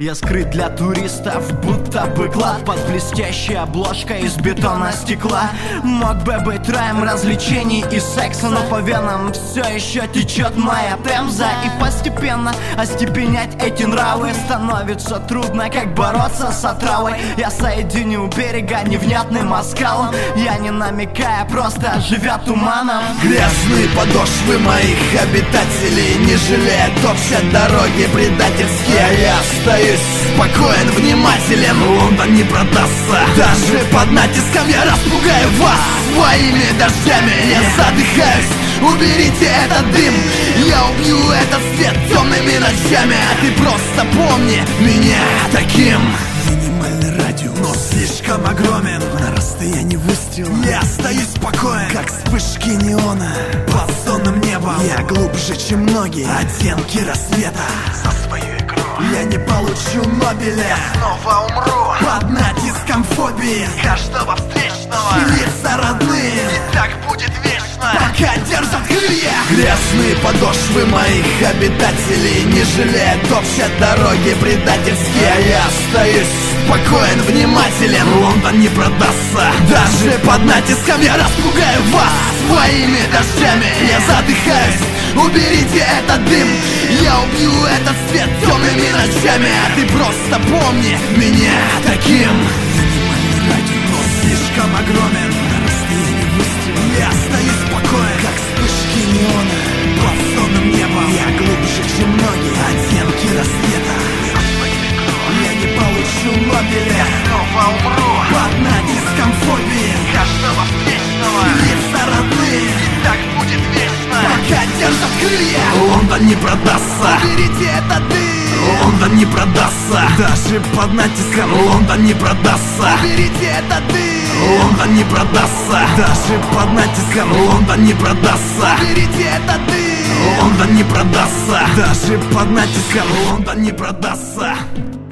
Я скрыт для туристов, будто бы клад под блестящей обложкой из бетона стекла. Мог бы быть раем развлечений и секса, но по венам все еще течет моя темза. И постепенно остепенять эти нравы становится трудно, как бороться с отравой. Я соединю берега невнятным оскалом, я не намекая, просто живя туманом. Грязные подошвы моих обитателей не жалеют общей дороги предательские. А я остаюсь спокоен, внимателен, Лондон не продастся. Даже под натиском я распугаю вас своими дождями. Я задыхаюсь, уберите этот дым, я убью этот свет темными ночами. А ты просто помни меня таким. Минимальный радиус, но слишком огромен. На расстоянии выстрела я остаюсь спокоен, как вспышки неона под сонным небом. Я глубже, чем многие оттенки рассвета. За свою игру я не получу Нобеля, я снова умру под натиском фобии каждого встречного. Лица родные, и так будет вечно, пока держат крылья. Грязные подошвы моих обитателей не жалеют общей дороги предательские. А я остаюсь спокоен, внимателен, Лондон не продастся. Даже под натиском я распугаю вас своими дождями. Я задыхаюсь, уберите этот дым, я убью этот свет темными ночами. А ты просто помни меня таким. Минимальный радиус, но слишком огромен. На расстоянии выстрела я остаюсь спокоен, как вспышки неона под сонным небом. Я глубже, чем многие оттенки рассвета. Я не получу Нобеля, я снова умру под натиском фобии каждого встречного. Лица родные, и так будет вечно, пока держат крылья. Лондон не продастся, уберите этот дым, Лондон не продастся. Даже под натиском Лондон не продастся. Уберите этот дым, Лондон не продастся. Даже под натиском Лондон не продастся. Уберите этот дым, Лондон не продастся. Даже под натиском Лондон не продастся.